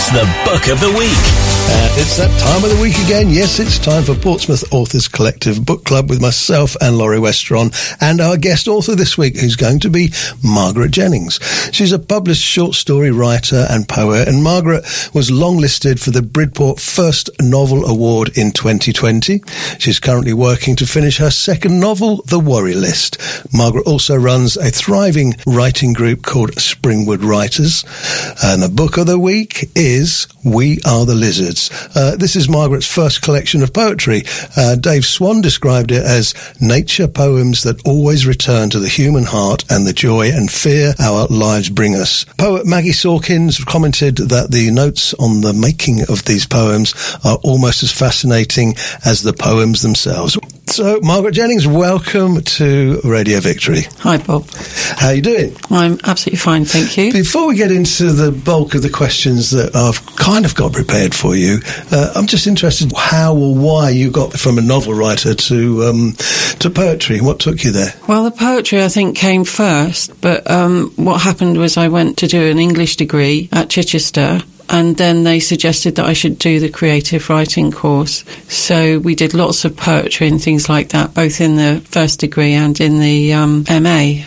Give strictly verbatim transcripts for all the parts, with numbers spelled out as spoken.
the Book of the Week. Uh, it's that time of the week again. Yes, it's time for Portsmouth Authors Collective Book Club with myself and Laurie Westron, and our guest author this week, who's going to be Margaret Jennings. She's a published short story writer and poet, and Margaret was longlisted for the Bridport First Novel Award in twenty twenty. She's currently working to finish her second novel, The Worry List. Margaret also runs a thriving writing group called Springwood Writers, and the book of the week is We Are the Lizards. Uh, this is Margaret's first collection of poetry. Uh, Dave Swan described it as nature poems that always return to the human heart and the joy and fear our lives bring us. Poet Maggie Sawkins commented that the notes on the making of these poems are almost as fascinating as the poems themselves. So, Margaret Jennings, welcome to Radio Victory. Hi, Bob. How are you doing? I'm absolutely fine, thank you. Before we get into the bulk of the questions that I've kind of got prepared for you, uh, I'm just interested how or why you got from a novel writer to um, to poetry. What took you there? Well, the poetry, I think, came first, but um, what happened was I went to do an English degree at Chichester, and then they suggested that I should do the creative writing course. So we did lots of poetry and things like that, both in the first degree and in the um, M A.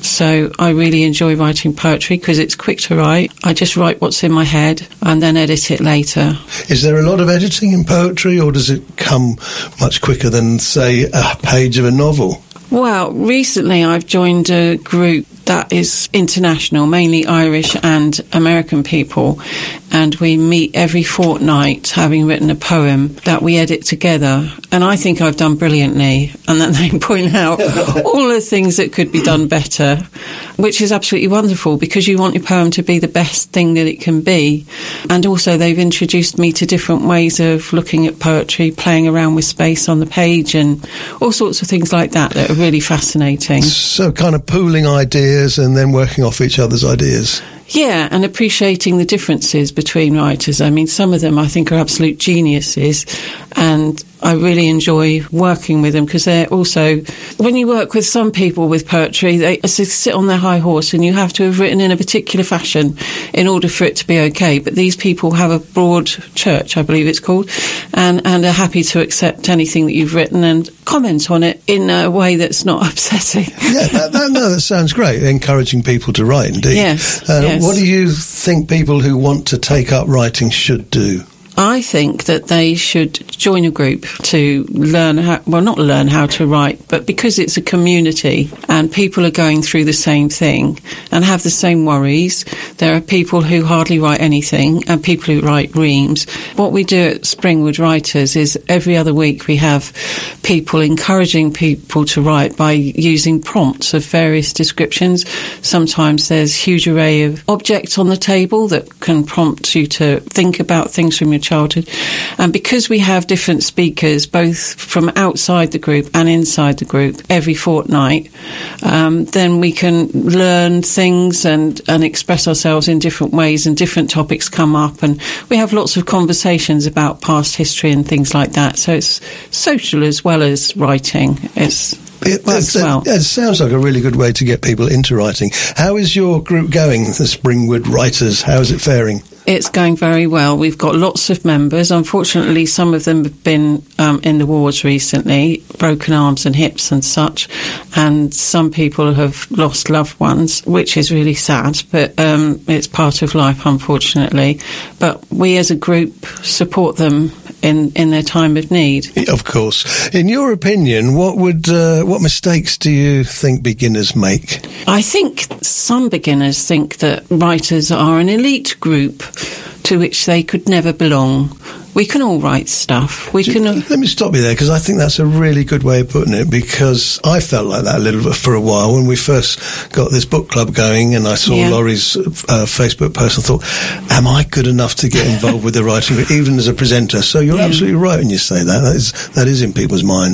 So I really enjoy writing poetry because it's quick to write. I just write what's in my head and then edit it later. Is there a lot of editing in poetry, or does it come much quicker than, say, a page of a novel? Well, recently I've joined a group that is international, mainly Irish and American people, and we meet every fortnight having written a poem that we edit together, and I think I've done brilliantly, and then they point out all the things that could be done better, which is absolutely wonderful because you want your poem to be the best thing that it can be. And also they've introduced me to different ways of looking at poetry, playing around with space on the page and all sorts of things like that that are really fascinating. So kind of pooling ideas and then working off each other's ideas. Yeah, and appreciating the differences between writers. I mean, some of them I think are absolute geniuses, and I really enjoy working with them because they're also, when you work with some people with poetry, they sit on their high horse and you have to have written in a particular fashion in order for it to be okay. But these people have a broad church, I believe it's called, and, and are happy to accept anything that you've written and comment on it in a way that's not upsetting. Yeah, that, that, no, that sounds great. Encouraging people to write, indeed. Yes, uh, yes. What do you think people who want to take up writing should do? I think that they should join a group to learn how, well, not learn how to write, but because it's a community and people are going through the same thing and have the same worries. There are people who hardly write anything and people who write reams. What we do at Springwood Writers is every other week we have people encouraging people to write by using prompts of various descriptions. Sometimes there's a huge array of objects on the table that can prompt you to think about things from your childhood. And because we have different speakers, both from outside the group and inside the group, every fortnight, um, then we can learn things and, and express ourselves in different ways, and different topics come up. And we have lots of conversations about past history and things like that. So it's social as well as writing. It's It, works it, well. It sounds like a really good way to get people into writing. How is your group going, the Springwood Writers? How is it faring? It's going very well. We've got lots of members. Unfortunately, some of them have been um, in the wars recently, broken arms and hips and such, and some people have lost loved ones, which is really sad, but um, it's part of life, unfortunately. But we as a group support them in, in their time of need. Of course. In your opinion, what would uh, what mistakes do you think beginners make? I think some beginners think that writers are an elite group to which they could never belong. We can all write stuff. We can. Let me stop you there, because I think that's a really good way of putting it, because I felt like that a little bit for a while when we first got this book club going, and I saw yeah. Laurie's uh, Facebook post. I thought, am I good enough to get involved with the writing, even as a presenter? So you're yeah. absolutely right when you say that. That is, that is in people's minds.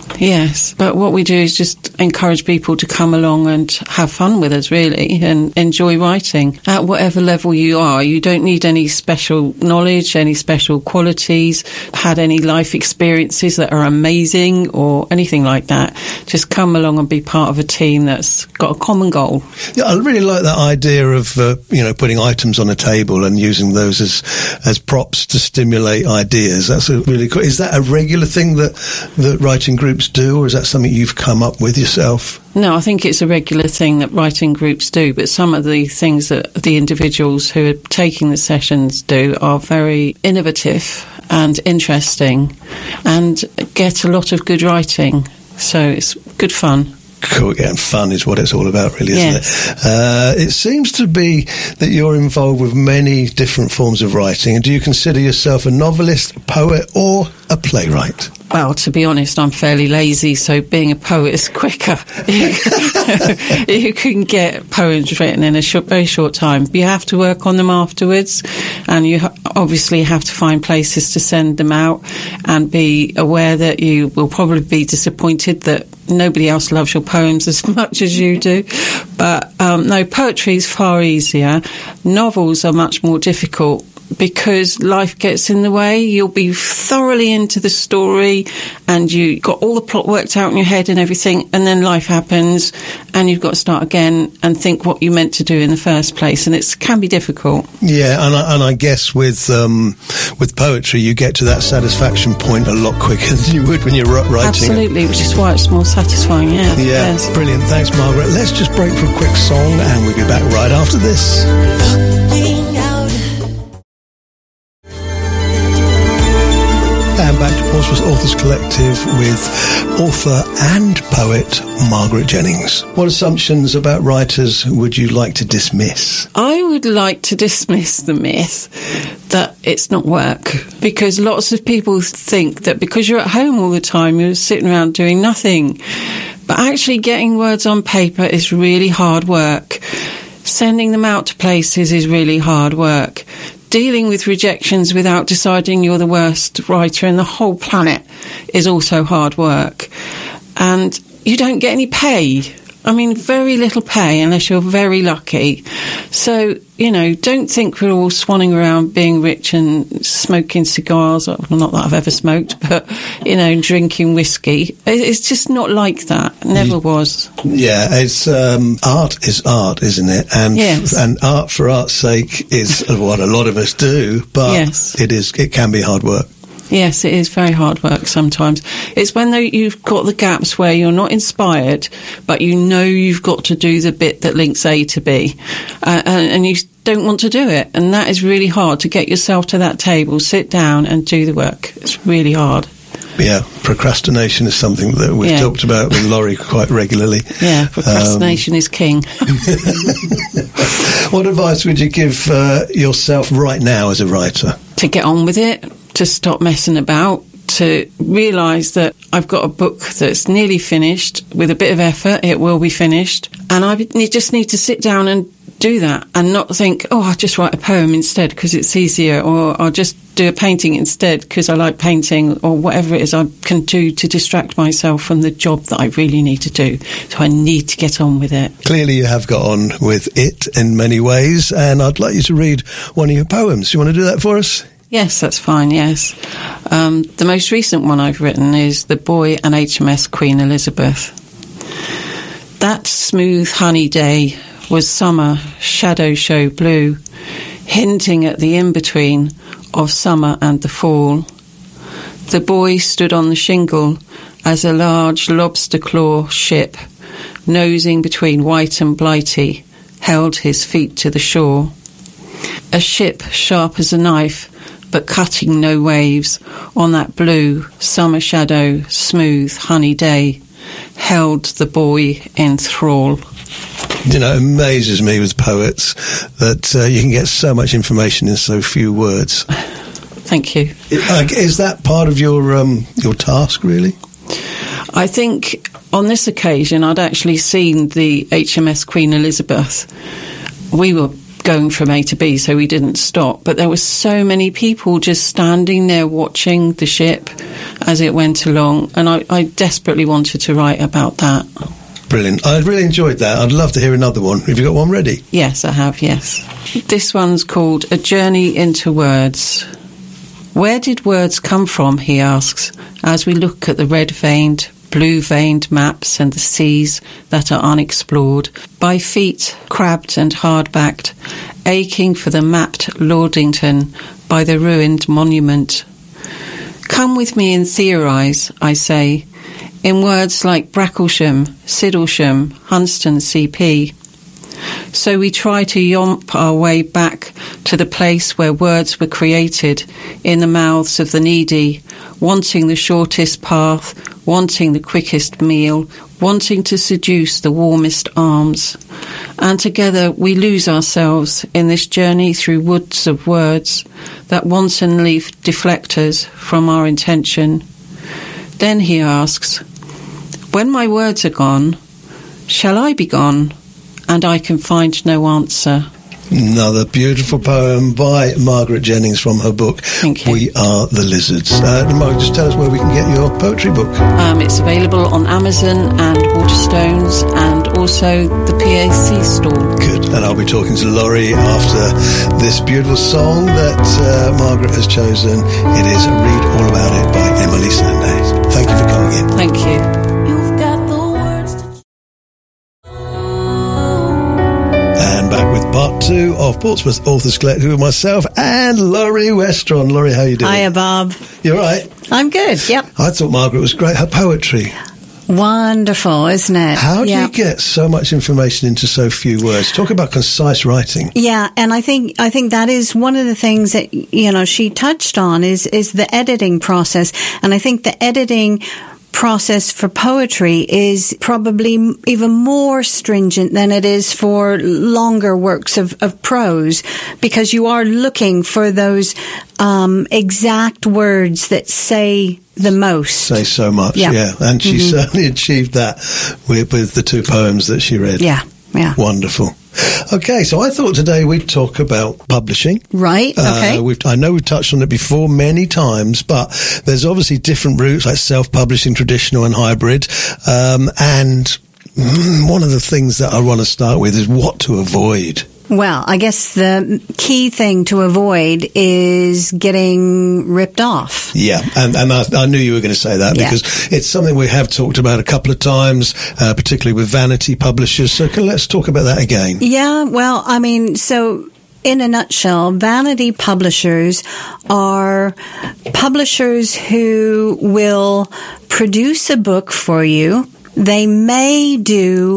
Yes, but what we do is just encourage people to come along and have fun with us, really, and enjoy writing. At whatever level you are, you don't need any special knowledge, any special qualities, had any life experiences that are amazing or anything like that. Just come along and be part of a team that's got a common goal. Yeah, I really like that idea of, uh, you know, putting items on a table and using those as as props to stimulate ideas. That's a really cool. Is that a regular thing that, that writing groups do, or is that something you've come up with yourself? No, I think it's a regular thing that writing groups do, but some of the things that the individuals who are taking the sessions do are very innovative and interesting and get a lot of good writing. So it's good fun. Cool, yeah, and fun is what it's all about, really, isn't yes. it? Uh, it seems to be that you're involved with many different forms of writing. And do you consider yourself a novelist, a poet, or a playwright? Well, to be honest, I'm fairly lazy, so being a poet is quicker. You can get poems written in a short, very short time. You have to work on them afterwards, and you ha- obviously have to find places to send them out and be aware that you will probably be disappointed that nobody else loves your poems as much as you do. But um, no, poetry is far easier. Novels are much more difficult because life gets in the way. You'll be thoroughly into the story and you got all the plot worked out in your head and everything, and then life happens and you've got to start again and think what you meant to do in the first place, and it can be difficult. Yeah, and I, and I guess with um, with poetry you get to that satisfaction point a lot quicker than you would when you're writing. Absolutely, which is why it's more satisfying, yeah. Yeah, yes. Brilliant. Thanks, Margaret. Let's just break for a quick song and we'll be back right after this. And back to Portsmouth Authors Collective with author and poet Margaret Jennings. What assumptions about writers would you like to dismiss? I would like to dismiss the myth that it's not work, because lots of people think that because you're at home all the time, you're sitting around doing nothing. But actually getting words on paper is really hard work. Sending them out to places is really hard work. Dealing with rejections without deciding you're the worst writer in the whole planet is also hard work. And you don't get any pay. I mean, very little pay unless you're very lucky. So, you know, don't think we're all swanning around being rich and smoking cigars. Well, not that I've ever smoked, but, you know, drinking whiskey. It's just not like that. It never was. Yeah, it's um, art is art, isn't it? And yes. and art for art's sake is what a lot of us do, but yes. it is it can be hard work. Yes, it is very hard work sometimes. It's when you've got the gaps where you're not inspired, but you know you've got to do the bit that links A to B, uh, and, and you don't want to do it. And that is really hard, to get yourself to that table, sit down and do the work. It's really hard. Yeah, procrastination is something that we've yeah. talked about with Laurie quite regularly. Yeah, procrastination um, is king. What advice would you give uh, yourself right now as a writer? To get on with it, to stop messing about, to realise that I've got a book that's nearly finished. With a bit of effort, it will be finished. And I just need to sit down and do that and not think, oh, I'll just write a poem instead because it's easier, or I'll just do a painting instead because I like painting, or whatever it is I can do to distract myself from the job that I really need to do. So I need to get on with it. Clearly you have got on with it in many ways, and I'd like you to read one of your poems. You want to do that for us? Yes, that's fine, yes. Um, the most recent one I've written is The Boy and H M S Queen Elizabeth. That smooth honey day was summer, shadow show blue, hinting at the in-between of summer and the fall. The boy stood on the shingle as a large lobster claw ship, nosing between White and Blighty, held his feet to the shore. A ship sharp as a knife, but cutting no waves, on that blue, summer shadow, smooth, honey day, held the boy in thrall. You know, it amazes me with poets that uh, you can get so much information in so few words. Thank you. Uh, is that part of your um, your task, really? I think on this occasion I'd actually seen the H M S Queen Elizabeth. We were going from A to B, so we didn't stop. But there were so many people just standing there watching the ship as it went along, and I, I desperately wanted to write about that. Brilliant. I really enjoyed that. I'd love to hear another one. Have you got one ready? Yes, I have, yes. This one's called A Journey into Words. Where did words come from, he asks, as we look at the red-veined, blue-veined maps and the seas that are unexplored, by feet crabbed and hard-backed, aching for the mapped Lordington by the ruined monument. Come with me and theorise, I say, in words like Bracklesham, Siddlesham, Hunston C P. So we try to yomp our way back to the place where words were created, in the mouths of the needy, wanting the shortest path, wanting the quickest meal, wanting to seduce the warmest arms. And together we lose ourselves in this journey through woods of words that wantonly deflect us from our intention. Then he asks, when my words are gone, shall I be gone? And I can find no answer. Another beautiful poem by Margaret Jennings from her book, We Are the Lizards. Uh, Margaret, just tell us where we can get your poetry book. Um, it's available on Amazon and Waterstones and also the P A C store. Good. And I'll be talking to Laurie after this beautiful song that uh, Margaret has chosen. It is Read All About It by Emily Sandé. Thank you for coming in. Thank you. Part two of Portsmouth Authors Collective with myself and Laurie Westron. Laurie, how are you doing? Hiya, Bob. You all right? I'm good, yep. I thought Margaret was great. Her poetry. Wonderful, isn't it? How do yep. you get so much information into so few words? Talk about concise writing. Yeah, and I think I think that is one of the things that, you know, she touched on is is the editing process. And I think the editing process for poetry is probably even more stringent than it is for longer works of, of prose, because you are looking for those um, exact words that say the most. Say so much, yeah. yeah. And she mm-hmm. certainly achieved that with, with the two poems that she read. Yeah, yeah. Wonderful. Okay, so I thought today we'd talk about publishing. Right, okay. Uh, we've, I know we've touched on it before many times, but there's obviously different routes like self-publishing, traditional and hybrid. Um, and mm, one of the things that I want to start with is what to avoid. Well, I guess the key thing to avoid is getting ripped off. Yeah, and, and I, I knew you were going to say that because yeah. it's something we have talked about a couple of times, uh, particularly with vanity publishers. So can, let's talk about that again. Yeah, well, I mean, so in a nutshell, vanity publishers are publishers who will produce a book for you. They may do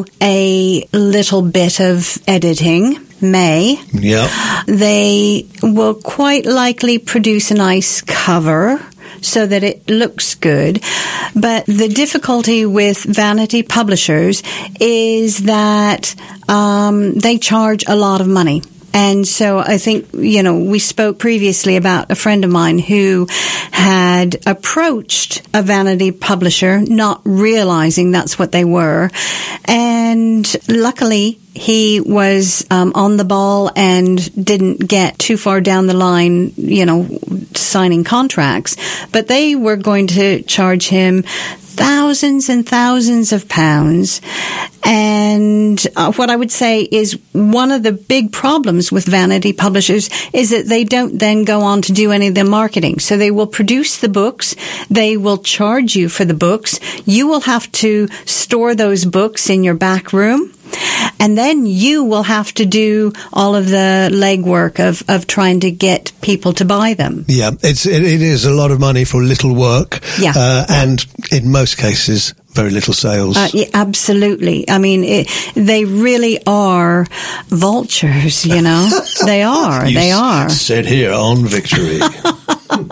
a little bit of editing. May. Yeah. They will quite likely produce a nice cover so that it looks good. But the difficulty with vanity publishers is that um, they charge a lot of money. And so I think, you know, we spoke previously about a friend of mine who had approached a vanity publisher, not realizing that's what they were. And luckily, he was um, on the ball and didn't get too far down the line, you know, signing contracts. But they were going to charge him thousands and thousands of pounds. And uh, what I would say is one of the big problems with vanity publishers is that they don't then go on to do any of the marketing. So they will produce the books. They will charge you for the books. You will have to store those books in your back room. And then you will have to do all of the legwork of, of trying to get people to buy them. Yeah, it's, it, it is a lot of money for little work. Yeah. Uh, and in most cases, very little sales. Uh, yeah, absolutely. I mean, it, they really are vultures, you know. They are. You they are. S- said here on Victory.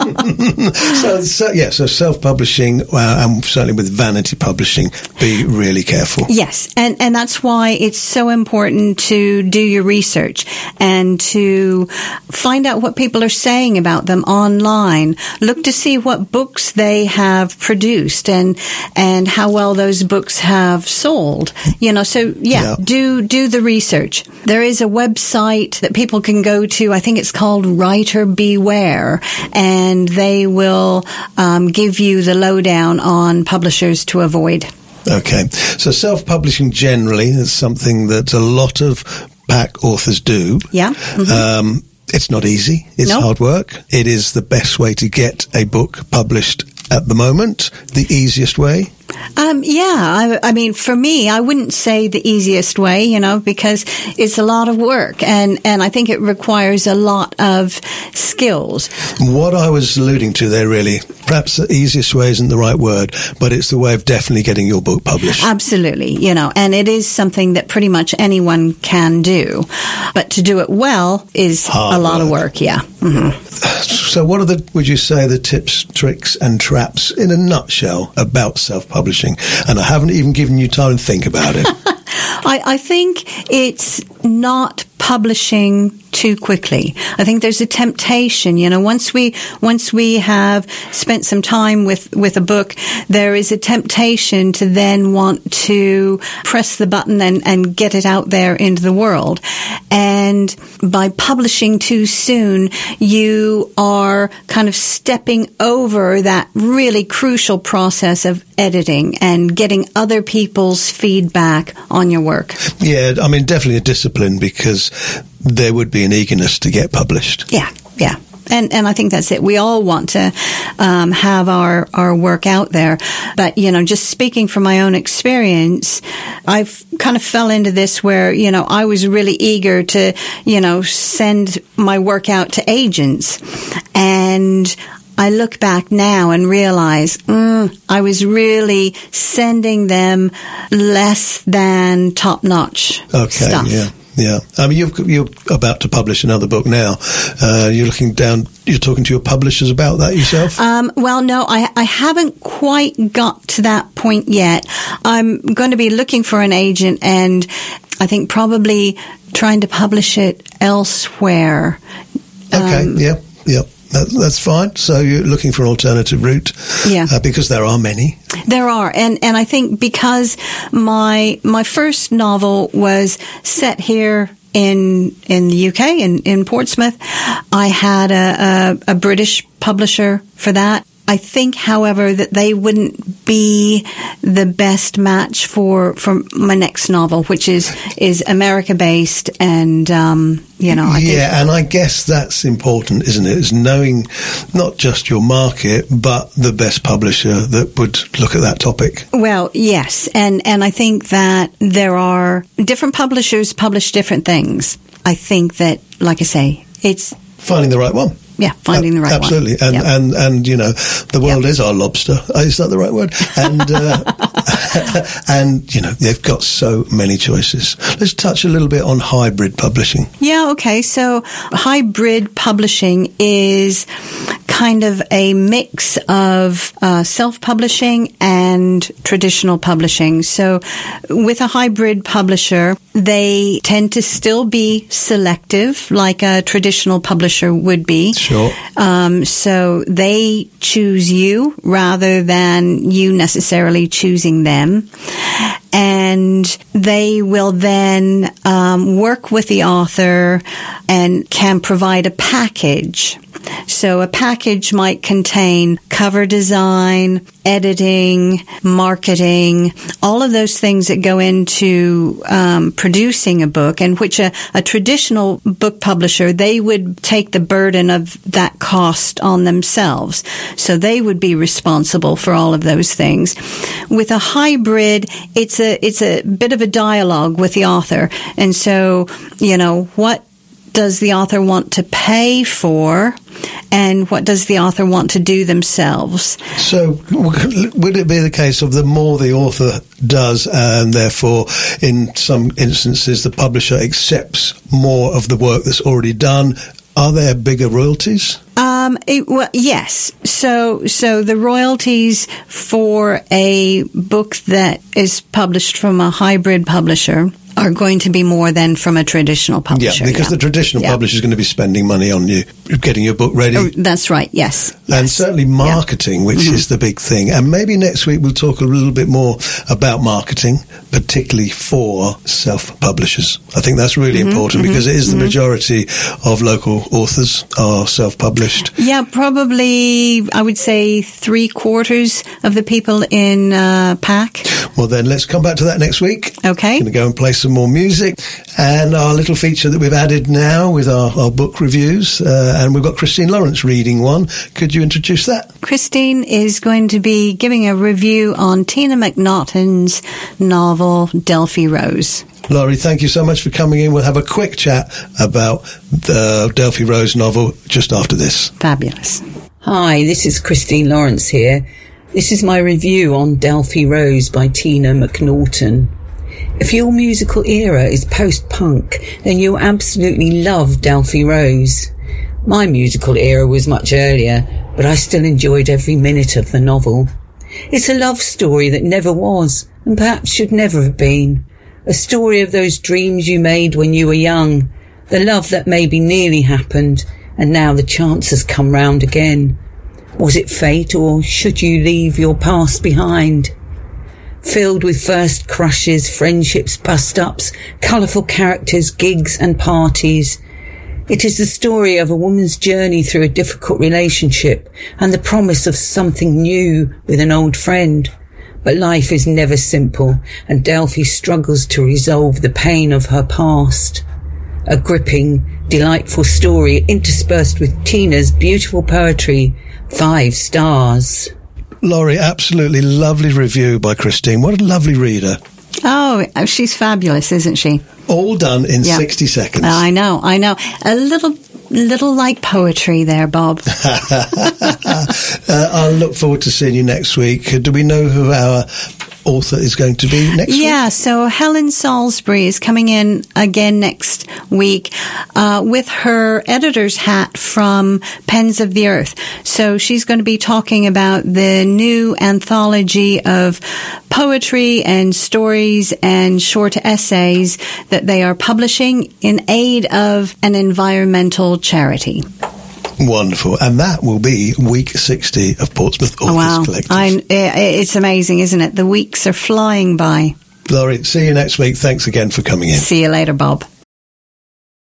so, so, yeah, so self-publishing, uh, and certainly with vanity publishing, be really careful. Yes, and, and that's why it's so important to do your research and to find out what people are saying about them online. Look to see what books they have produced and and how well those books have sold. You know, so yeah, yeah. do do the research. There is a website that people can go to. I think it's called Writer Beware, and they will um, give you the lowdown on publishers to avoid. Okay, so self-publishing generally is something that a lot of pack authors do. Yeah. Mm-hmm. Um, it's not easy. It's nope. hard work. It is the best way to get a book published at the moment, the easiest way. Um, yeah, I, I mean, for me, I wouldn't say the easiest way, you know, because it's a lot of work, and, and I think it requires a lot of skills. What I was alluding to there, really, perhaps the easiest way isn't the right word, but it's the way of definitely getting your book published. Absolutely, you know, and it is something that pretty much anyone can do, but to do it well is Hard a lot work. of work, yeah. Mm-hmm. So what are the, would you say, the tips, tricks and traps in a nutshell about self-publishing? And I haven't even given you time to think about it. I, I think it's not publishing too quickly. I think there's a temptation, you know, once we once we have spent some time with, with a book, there is a temptation to then want to press the button and, and get it out there into the world. And by publishing too soon, you are kind of stepping over that really crucial process of editing and getting other people's feedback on your work. Yeah, I mean, definitely a discipline, because there would be an eagerness to get published. Yeah, yeah. And and I think that's it. We all want to um, have our, our work out there. But, you know, just speaking from my own experience, I've kind of fell into this where, you know, I was really eager to, you know, send my work out to agents. And I look back now and realize mm, I was really sending them less than top-notch okay, stuff. Yeah. Yeah, I mean, you've, you're about to publish another book now. Uh, you're looking down, you're talking to your publishers about that yourself? Um, well, no, I, I haven't quite got to that point yet. I'm going to be looking for an agent, and I think probably trying to publish it elsewhere. Okay, um, yeah, yeah. That, that's fine. So you're looking for an alternative route, yeah, uh, because there are many. There are, and and I think because my my first novel was set here in in the U K, in in Portsmouth, I had a, a, a British publisher for that. I think, however, that they wouldn't be the best match for, for my next novel, which is, is America-based, and, um, you know, I Yeah, think and I guess that's important, isn't it? Is knowing not just your market, but the best publisher that would look at that topic. Well, yes, and, and I think that there are different publishers publish different things. I think that, like I say, it's finding the right one. Yeah, finding the right Absolutely. one. Absolutely. And, yep. and, and, you know, the world yep. is our lobster. Is that the right word? And, uh, and, you know, they've got so many choices. Let's touch a little bit on hybrid publishing. Yeah, okay. So hybrid publishing is kind of a mix of uh, self-publishing and traditional publishing. So with a hybrid publisher, they tend to still be selective like a traditional publisher would be. Sure. Um, so they choose you rather than you necessarily choosing them. And they will then um, work with the author and can provide a package. So a package might contain cover design, editing, marketing, all of those things that go into um, producing a book, and which a, a traditional book publisher, they would take the burden of that cost on themselves. So they would be responsible for all of those things. With a hybrid, it's a it's a bit of a dialogue with the author. And so, you know, what does the author want to pay for, and what does the author want to do themselves? So would it be the case of the more the author does, and therefore in some instances the publisher accepts more of the work that's already done, Are there bigger royalties? Um, it, well, yes. So, so the royalties for a book that is published from a hybrid publisher are going to be more than from a traditional publisher. Yeah, because yeah. the traditional yeah. publisher is going to be spending money on you, getting your book ready. Oh, that's right, yes. And yes. certainly marketing, yeah. which mm-hmm. is the big thing. And maybe next week we'll talk a little bit more about marketing, particularly for self-publishers. I think that's really mm-hmm, important mm-hmm, because it is the mm-hmm. majority of local authors are self-published. Yeah, probably, I would say, three quarters of the people in uh, P A C. Well, then let's come back to that next week. Okay. Going to go and play some more music. And our little feature that we've added now with our, our book reviews. Uh, and we've got Christine Lawrence reading one. Could you introduce that? Christine is going to be giving a review on Tina McNaughton's novel, Delphi Rose. Laurie, thank you so much for coming in. We'll have a quick chat about the Delphi Rose novel just after this. Fabulous. Hi, this is Christine Lawrence here. This is my review on Delphi Rose by Tina McNaughton. If your musical era is post-punk, then you'll absolutely love Delphi Rose. My musical era was much earlier, but I still enjoyed every minute of the novel. It's a love story that never was, and perhaps should never have been. A story of those dreams you made when you were young, the love that maybe nearly happened, and now the chance has come round again. Was it fate, or should you leave your past behind? Filled with first crushes, friendships, bust-ups, colourful characters, gigs and parties. It is the story of a woman's journey through a difficult relationship and the promise of something new with an old friend. But life is never simple, and Delphi struggles to resolve the pain of her past. A gripping, delightful story interspersed with Tina's beautiful poetry. Five stars. Laurie, absolutely lovely review by Christine. What a lovely reader. Oh, she's fabulous, isn't she? All done in yeah. sixty seconds. I know, I know. A little little like poetry there, Bob. uh, I'll look forward to seeing you next week. Do we know who our author is going to be next yeah, week? Yeah, so Helen Salisbury is coming in again next week uh, with her editor's hat from Pens of the Earth. So she's going to be talking about the new anthology of poetry and stories and short essays that they are publishing in aid of an environmental charity. Wonderful. And that will be week sixty of Portsmouth Authors oh, wow. Collective. I, it's amazing, isn't it? The weeks are flying by. Laurie, see you next week. Thanks again for coming in. See you later, Bob.